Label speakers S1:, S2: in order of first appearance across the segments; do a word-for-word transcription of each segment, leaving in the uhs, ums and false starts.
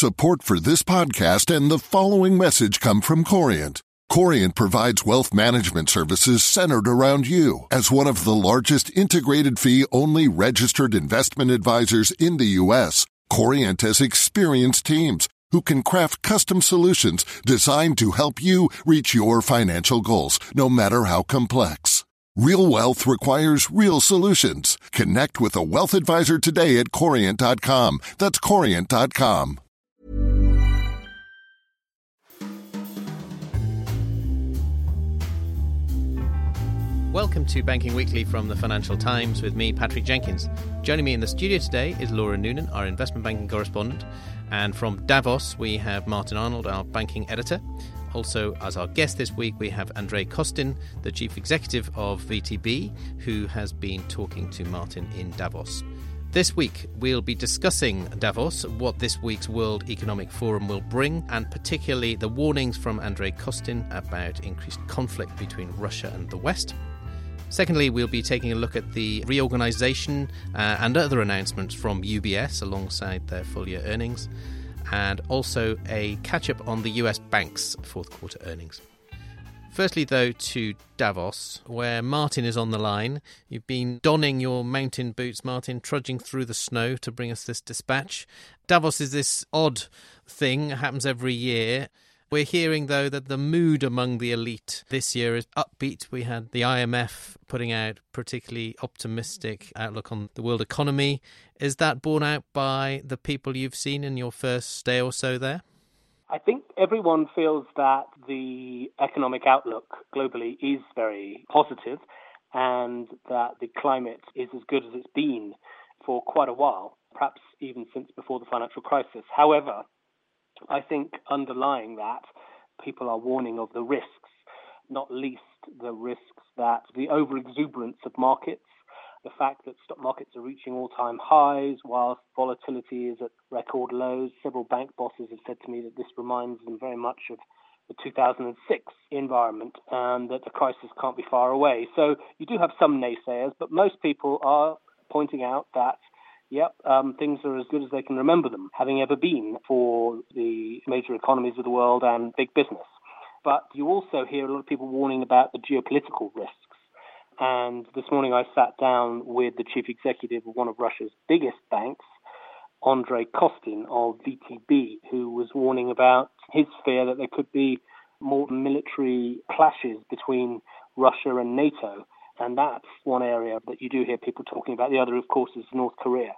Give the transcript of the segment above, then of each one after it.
S1: Support for this podcast and the following message come from Corient. Corient provides wealth management services centered around you. As one of the largest integrated fee-only registered investment advisors in the U S, Corient has experienced teams who can craft custom solutions designed to help you reach your financial goals, no matter how complex. Real wealth requires real solutions. Connect with a wealth advisor today at corient dot com. That's corient dot com.
S2: Welcome to Banking Weekly from the Financial Times with me, Patrick Jenkins. Joining me in the studio today is Laura Noonan, our investment banking correspondent. And from Davos, we have Martin Arnold, our banking editor. Also, as our guest this week, we have Andrei Kostin, the chief executive of V T B, who has been talking to Martin in Davos. This week, we'll be discussing Davos, what this week's World Economic Forum will bring, and particularly the warnings from Andrei Kostin about increased conflict between Russia and the West. Secondly, we'll be taking a look at the reorganisation uh, and other announcements from U B S alongside their full-year earnings, and also a catch-up on the U S banks' fourth-quarter earnings. Firstly, though, to Davos, where Martin is on the line. You've been donning your mountain boots, Martin, trudging through the snow to bring us this dispatch. Davos is this odd thing, it happens every year. We're hearing, though, that the mood among the elite this year is upbeat. We had the I M F putting out particularly optimistic outlook on the world economy. Is that borne out by the people you've seen in your first day or so there?
S3: I think everyone feels that the economic outlook globally is very positive and that the climate is as good as it's been for quite a while, perhaps even since before the financial crisis. However, I think underlying that, people are warning of the risks, not least the risks that the over-exuberance of markets, the fact that stock markets are reaching all-time highs whilst volatility is at record lows. Several bank bosses have said to me that this reminds them very much of the two thousand six environment and that the crisis can't be far away. So you do have some naysayers, but most people are pointing out that Yep, um, things are as good as they can remember them having ever been for the major economies of the world and big business. But you also hear a lot of people warning about the geopolitical risks. And this morning I sat down with the chief executive of one of Russia's biggest banks, Andrei Kostin of V T B, who was warning about his fear that there could be more military clashes between Russia and NATO. And that's one area that you do hear people talking about. The other, of course, is North Korea.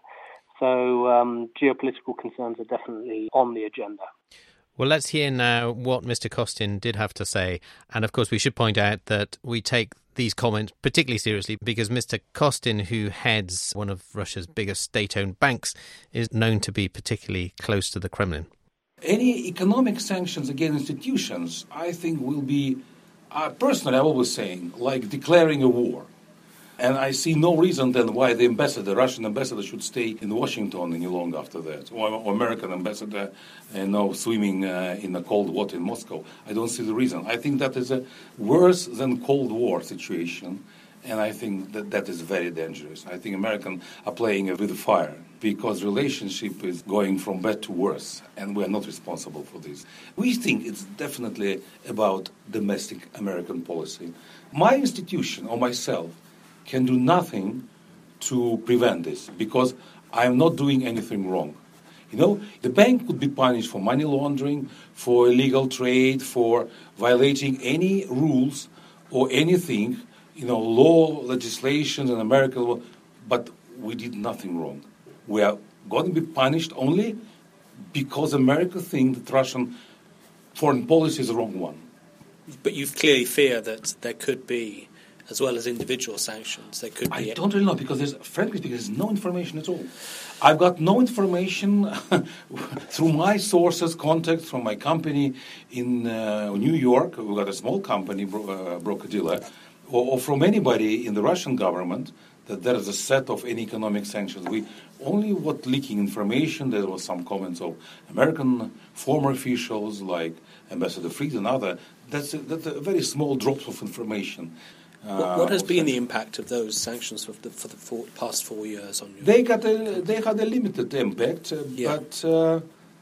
S3: So um, geopolitical concerns are definitely on the agenda.
S2: Well, let's hear now what Mister Kostin did have to say. And, of course, we should point out that we take these comments particularly seriously because Mister Kostin, who heads one of Russia's biggest state-owned banks, is known to be particularly close to the Kremlin.
S4: Any economic sanctions against institutions, I think, will be Uh, personally, I'm always saying, like declaring a war. And I see no reason then why the ambassador, the Russian ambassador, should stay in Washington any longer after that. Or, or American ambassador, you know, swimming uh, in the cold water in Moscow. I don't see the reason. I think that is a worse than Cold War situation. And I think that that is very dangerous. I think Americans are playing with fire because relationship is going from bad to worse, and we are not responsible for this. We think it's definitely about domestic American policy. My institution or myself can do nothing to prevent this because I am not doing anything wrong. You know, the bank could be punished for money laundering, for illegal trade, for violating any rules or anything, you know, law, legislation, and American law, but we did nothing wrong. We are going to be punished only because America thinks that Russian foreign policy is the wrong one.
S5: But you clearly fear that there could be, as well as individual sanctions, there could be...
S4: I don't really know, because there's, frankly speaking, there's no information at all. I've got no information through my sources, contacts from my company in uh, New York. We've got a small company, bro- uh, broker-dealer, or, or from anybody in the Russian government that there is a set of any economic sanctions. We only what leaking information. There was some comments of American former officials like Ambassador Fried and other. That's a, that's a very small drops of information. Uh,
S5: what, what has been the impact of those sanctions for the, for the four, past four years on you?
S4: They got a, they had a limited impact, uh,
S5: yeah.
S4: but uh,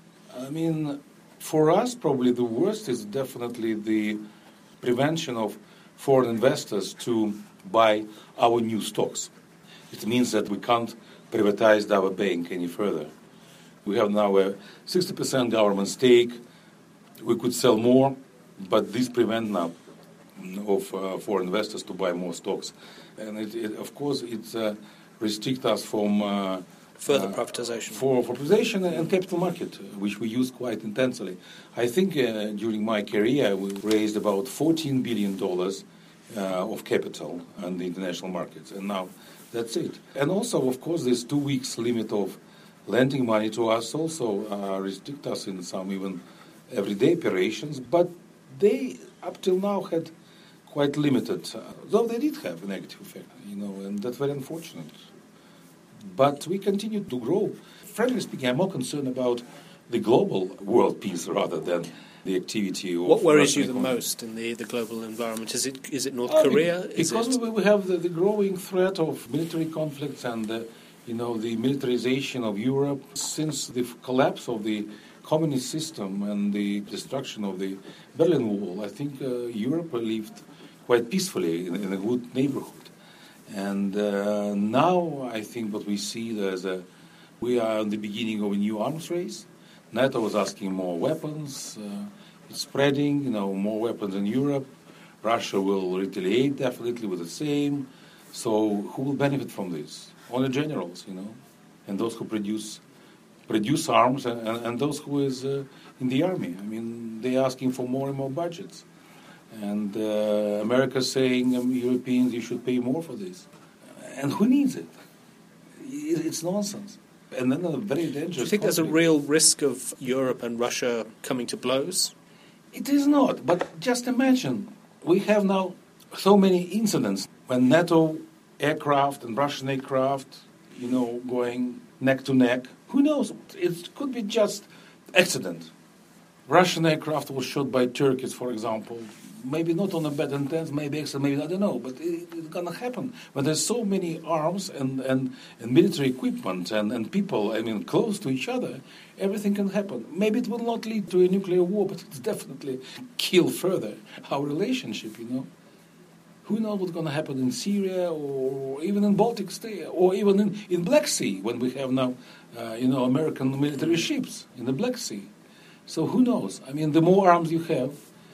S4: I mean, for us, probably the worst is definitely the prevention of foreign investors to buy our new stocks. It means that we can't privatize our bank any further. We have now a sixty percent government stake. We could sell more, but this prevents now of uh, foreign investors to buy more stocks. And it, it, of course, it uh, restricts us from uh,
S5: further
S4: uh,
S5: privatization.
S4: For, for privatization and capital market, which we use quite intensely. I think uh, during my career, we raised about fourteen billion dollars uh, of capital on the international markets, and now that's it. And also, of course, this two weeks limit of lending money to us also uh, restrict us in some even everyday operations, but they, up till now, had quite limited, uh, though they did have a negative effect, you know, and that's very unfortunate. But we continue to grow. Frankly speaking, I'm more concerned about the global world peace rather than the activity of...
S5: What worries you the
S4: economy.
S5: most in the, the global environment? Is it is it North
S4: Oh,
S5: Korea?
S4: Because
S5: Is it...
S4: we have the, the growing threat of military conflicts and, uh, you know, the militarization of Europe. Since the collapse of the communist system and the destruction of the Berlin Wall, I think uh, Europe lived quite peacefully in, in a good neighborhood. And uh, now I think what we see there's a we are in the beginning of a new arms race. NATO is asking more weapons. Uh, it's spreading, you know, more weapons in Europe. Russia will retaliate definitely with the same. So who will benefit from this? Only generals, you know, and those who produce produce arms and, and, and those who is uh, in the army. I mean, they're asking for more and more budgets. And uh, America's saying, um, Europeans, you should pay more for this. And who needs it? It's nonsense. And then a very dangerous
S5: Do you think
S4: conflict.
S5: there's a real risk of Europe and Russia coming to blows?
S4: It is not. But just imagine, we have now so many incidents when NATO aircraft and Russian aircraft, you know, going neck to neck. Who knows? It could be just accident. Russian aircraft was shot by Turkish, for example. Maybe not on a bad intent, maybe accident, maybe I don't know, but it, it's gonna happen. When there's so many arms and, and, and military equipment and, and people, I mean, close to each other, everything can happen. Maybe it will not lead to a nuclear war, but it's definitely kill further our relationship, you know. Who knows what's going to happen in Syria or even in Baltic State or even in, in Black Sea when we have now, uh, you know, American military ships in the Black Sea. So who knows? I mean, the more arms you have,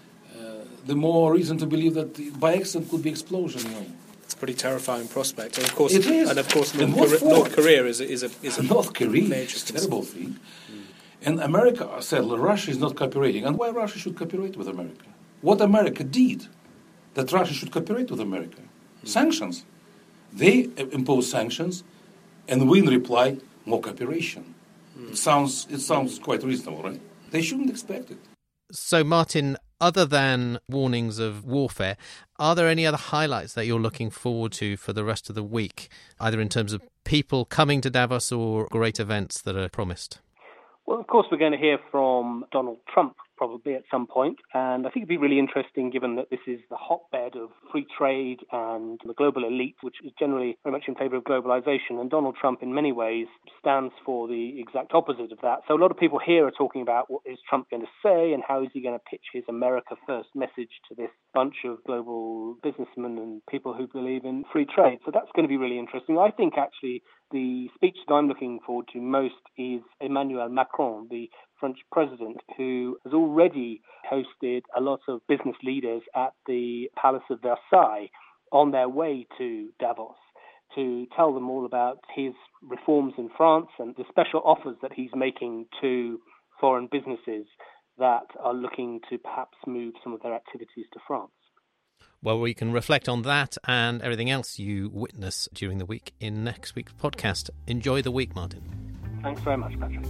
S4: the more reason to believe that by accident could be explosion. You know.
S5: It's a pretty terrifying prospect, and of course,
S4: it is.
S5: And of course,
S4: and
S5: North, Korea,
S4: for?
S5: North Korea is a, is a, is a
S4: North Korea
S5: major
S4: is a terrible thing. Mm. And America said well, Russia is not cooperating, and why Russia should cooperate with America? What America did that Russia should cooperate with America? Mm. Sanctions. They impose sanctions, and we in reply more cooperation. Mm. It sounds it sounds quite reasonable, right? They shouldn't expect it.
S2: So, Martin, other than warnings of warfare, are there any other highlights that you're looking forward to for the rest of the week, either in terms of people coming to Davos or great events that are promised?
S3: Well, of course, we're going to hear from Donald Trump probably at some point, and I think it'd be really interesting given that this is the hotbed of free trade and the global elite, which is generally very much in favour of globalisation, and Donald Trump in many ways stands for the exact opposite of that. So a lot of people here are talking about what is Trump going to say and how is he going to pitch his America First message to this bunch of global businessmen and people who believe in free trade. So that's going to be really interesting. I think actually the speech that I'm looking forward to most is Emmanuel Macron, the French president, who has already hosted a lot of business leaders at the Palace of Versailles on their way to Davos to tell them all about his reforms in France and the special offers that he's making to foreign businesses that are looking to perhaps move some of their activities to France.
S2: Well, we can reflect on that and everything else you witness during the week in next week's podcast. Enjoy the week, Martin.
S3: Thanks very much, Patrick.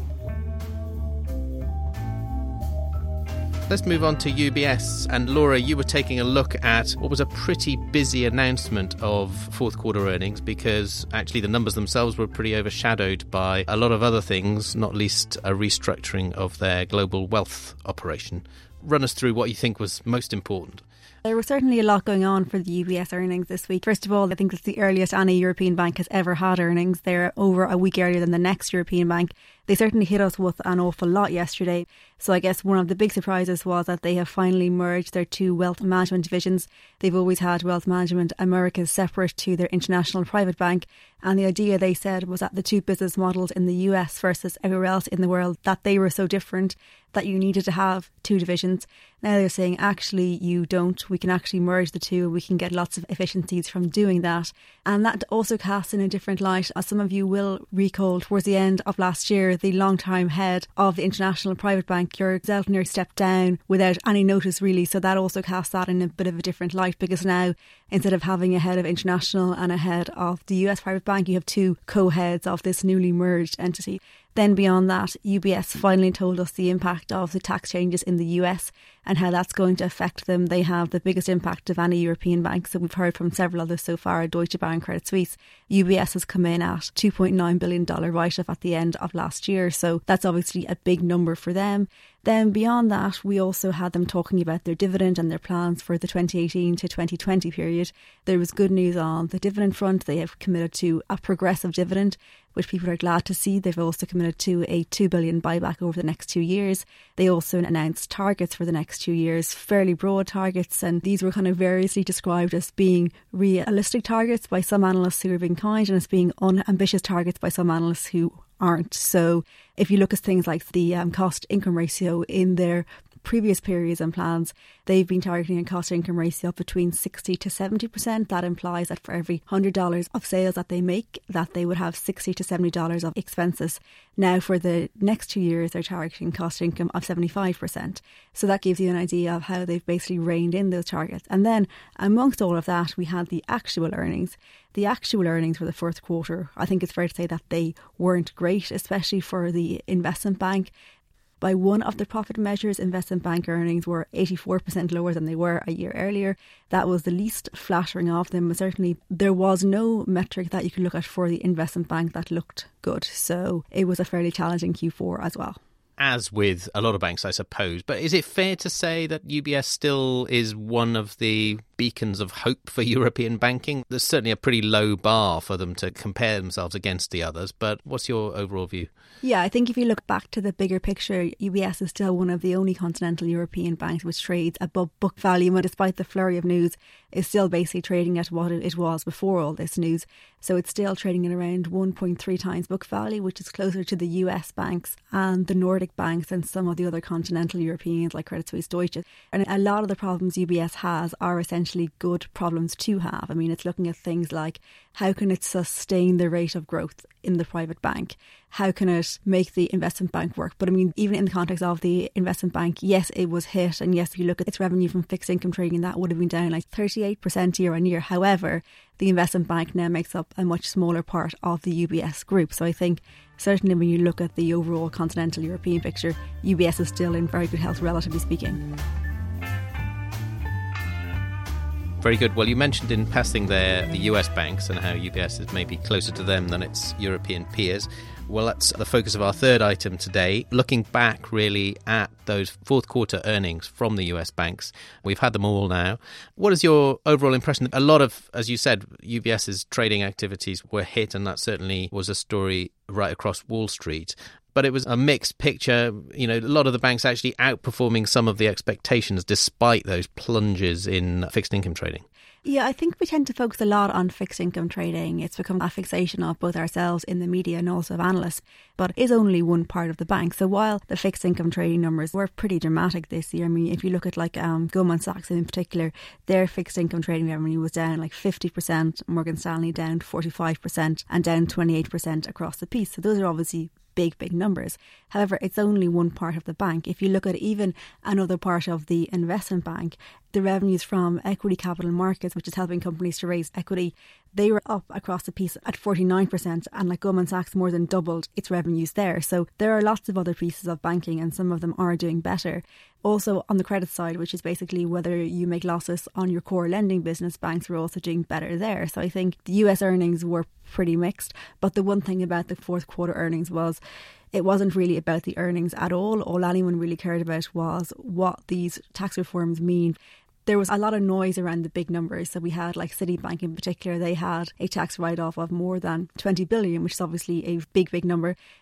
S2: Let's move on to U B S. And Laura, you were taking a look at what was a pretty busy announcement of fourth quarter earnings because actually the numbers themselves were pretty overshadowed by a lot of other things, not least a restructuring of their global wealth operation. Run us through what you think was most important.
S6: There was certainly a lot going on for the U B S earnings this week. First of all, I think it's the earliest any European bank has ever had earnings. They're over a week earlier than the next European bank. they certainly hit us with an awful lot yesterday. So I guess one of the big surprises was that they have finally merged their two wealth management divisions. They've always had Wealth Management America separate to their international private bank. And the idea, they said, was that the two business models in the U S versus everywhere else in the world, that they were so different that you needed to have two divisions. Now they're saying, actually, you don't. We can actually merge the two. We can get lots of efficiencies from doing that. And that also casts in a different light. As some of you will recall, towards the end of last year, the long-time head of the International Private Bank, Jörg Zeltner, stepped down without any notice, really. So that also casts that in a bit of a different light, because now, instead of having a head of international and a head of the U S private bank, you have two co-heads of this newly merged entity. Then beyond that, U B S finally told us the impact of the tax changes in the U S and how that's going to affect them. They have the biggest impact of any European bank. So we've heard from several others so far, Deutsche Bank, Credit Suisse. U B S has come in at two point nine billion dollars write-off at the end of last year. So that's obviously a big number for them. Then beyond that, we also had them talking about their dividend and their plans for the twenty eighteen to twenty twenty period. There was good news on the dividend front. They have committed to a progressive dividend, which people are glad to see. They've also committed to a two billion dollars buyback over the next two years. They also announced targets for the next two years, fairly broad targets, and these were kind of variously described as being realistic targets by some analysts who are being kind, and as being unambitious targets by some analysts who aren't. So if you look at things like the um, cost income ratio in their previous periods and plans, they've been targeting a cost income ratio of between sixty to seventy percent. That implies that for every one hundred dollars of sales that they make, that they would have sixty to seventy dollars of expenses. Now for the next two years, they're targeting cost income of seventy-five percent. So that gives you an idea of how they've basically reined in those targets. And then amongst all of that, we had the actual earnings. The actual earnings for the fourth quarter, I think it's fair to say that they weren't great, especially for the investment bank. By one of the profit measures, investment bank earnings were eighty-four percent lower than they were a year earlier. That was the least flattering of them. But certainly there was no metric that you could look at for the investment bank that looked good. So it was a fairly challenging Q four as well.
S2: As with a lot of banks, I suppose. But is it fair to say that U B S still is one of the beacons of hope for European banking? There's certainly a pretty low bar for them to compare themselves against the others. But what's your overall view?
S6: Yeah, I think if you look back to the bigger picture, U B S is still one of the only continental European banks which trades above book value, and despite the flurry of news, is still basically trading at what it was before all this news. So it's still trading at around one point three times book value, which is closer to the U S banks and the Nordic banks and some of the other continental Europeans like Credit Suisse, Deutsche. And a lot of the problems U B S has are essentially good problems to have. I mean, it's looking at things like, how can it sustain the rate of growth in the private bank? How can it make the investment bank work? But I mean, even in the context of the investment bank, yes, it was hit. And yes, if you look at its revenue from fixed income trading, that would have been down like thirty-eight percent year on year. However, the investment bank now makes up a much smaller part of the U B S group. So I think certainly when you look at the overall continental European picture, U B S is still in very good health, relatively speaking.
S2: Very good. Well, you mentioned in passing there the U S banks and how U B S is maybe closer to them than its European peers. Well, that's the focus of our third item today, looking back really at those fourth quarter earnings from the U S banks. We've had them all now. What is your overall impression? A lot of, as you said, UBS's trading activities were hit, and that certainly was a story right across Wall Street. But it was a mixed picture. You know, a lot of the banks actually outperforming some of the expectations despite those plunges in fixed income trading.
S6: Yeah, I think we tend to focus a lot on fixed income trading. It's become a fixation of both ourselves in the media and also of analysts, but it is only one part of the bank. So while the fixed income trading numbers were pretty dramatic this year, I mean, if you look at like um, Goldman Sachs in particular, their fixed income trading revenue was down like fifty percent, Morgan Stanley down forty-five percent and down twenty-eight percent across the piece. So those are obviously big, big numbers. However, it's only one part of the bank. If you look at even another part of the investment bank, the revenues from equity capital markets, which is helping companies to raise equity, they were up across the piece at forty-nine percent, and like Goldman Sachs more than doubled its revenues there. So there are lots of other pieces of banking and some of them are doing better. Also on the credit side, which is basically whether you make losses on your core lending business, banks were also doing better there. So I think the U S earnings were pretty mixed. But the one thing about the fourth quarter earnings was it wasn't really about the earnings at all. All anyone really cared about was what these tax reforms mean. There was a lot of noise around the big numbers. So we had like Citibank in particular, they had a tax write-off of more than twenty billion, which is obviously a big, big number.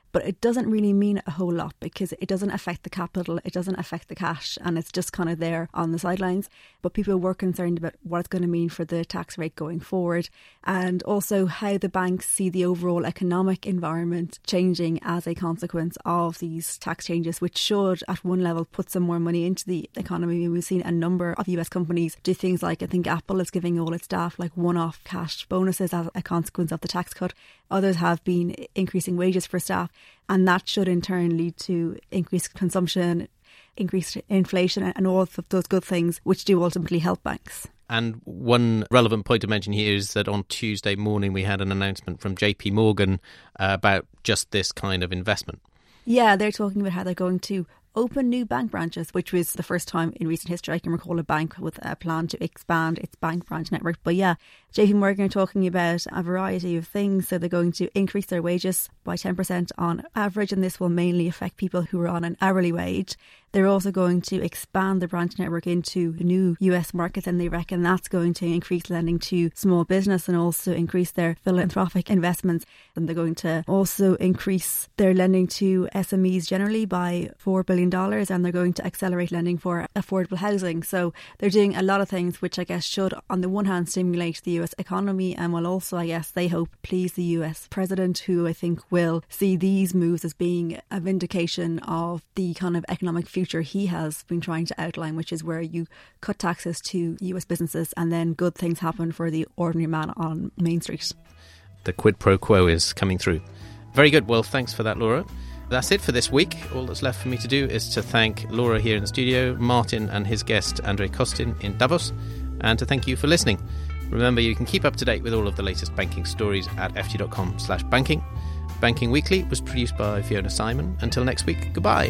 S6: But it doesn't really mean a whole lot because it doesn't affect the capital, it doesn't affect the cash, and it's just kind of there on the sidelines. But people were concerned about what it's going to mean for the tax rate going forward, and also how the banks see the overall economic environment changing as a consequence of these tax changes, which should at one level put some more money into the economy. We've seen a number of U S companies do things like, I think Apple is giving all its staff like one-off cash bonuses as a consequence of the tax cut. Others have been increasing wages for staff, and that should in turn lead to increased consumption, increased inflation, and all of those good things which do ultimately help banks.
S2: And one relevant point to mention here is that on Tuesday morning we had an announcement from J P Morgan uh, about just this kind of investment.
S6: Yeah, they're talking about how they're going to open new bank branches, which was the first time in recent history I can recall a bank with a plan to expand its bank branch network. But yeah, J P Morgan are talking about a variety of things. So they're going to increase their wages by ten percent on average, and this will mainly affect people who are on an hourly wage. They're also going to expand the branch network into new U S markets, and they reckon that's going to increase lending to small business and also increase their philanthropic investments. And they're going to also increase their lending to S M Es generally by four billion dollars, and they're going to accelerate lending for affordable housing. So they're doing a lot of things which I guess should on the one hand stimulate the U S economy, and will also, I guess they hope, please the U S president, who I think will see these moves as being a vindication of the kind of economic future he has been trying to outline, which is where you cut taxes to U S businesses and then good things happen for the ordinary man on Main Street.
S2: The quid pro quo is coming through. Very good. Well, thanks for that, Laura. That's it for this week. All that's left for me to do is to thank Laura here in the studio, Martin and his guest Andre Kostin in Davos, and to thank you for listening. Remember, you can keep up to date with all of the latest banking stories at ft.com slash banking. Banking Weekly was produced by Fiona Simon. Until next week, goodbye.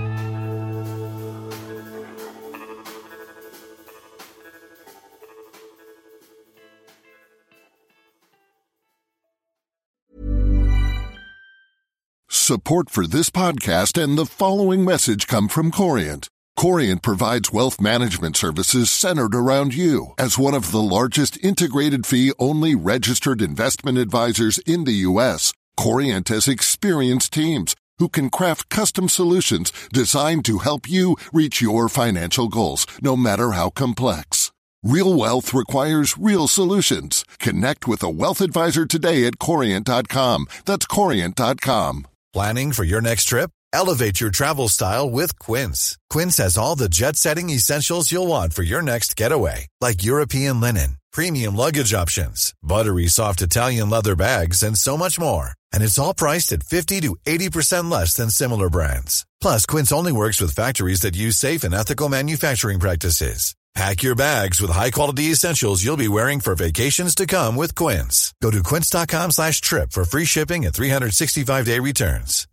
S1: Support for this podcast and the following message come from Corient. Corient provides wealth management services centered around you. As one of the largest integrated fee-only registered investment advisors in the U S, Corient has experienced teams who can craft custom solutions designed to help you reach your financial goals, no matter how complex. Real wealth requires real solutions. Connect with a wealth advisor today at corient dot com. That's corient dot com.
S7: Planning for your next trip? Elevate your travel style with Quince. Quince has all the jet-setting essentials you'll want for your next getaway, like European linen, premium luggage options, buttery soft Italian leather bags, and so much more. And it's all priced at fifty to eighty percent less than similar brands. Plus, Quince only works with factories that use safe and ethical manufacturing practices. Pack your bags with high-quality essentials you'll be wearing for vacations to come with Quince. Go to quince dot com slash trip for free shipping and three sixty-five day returns.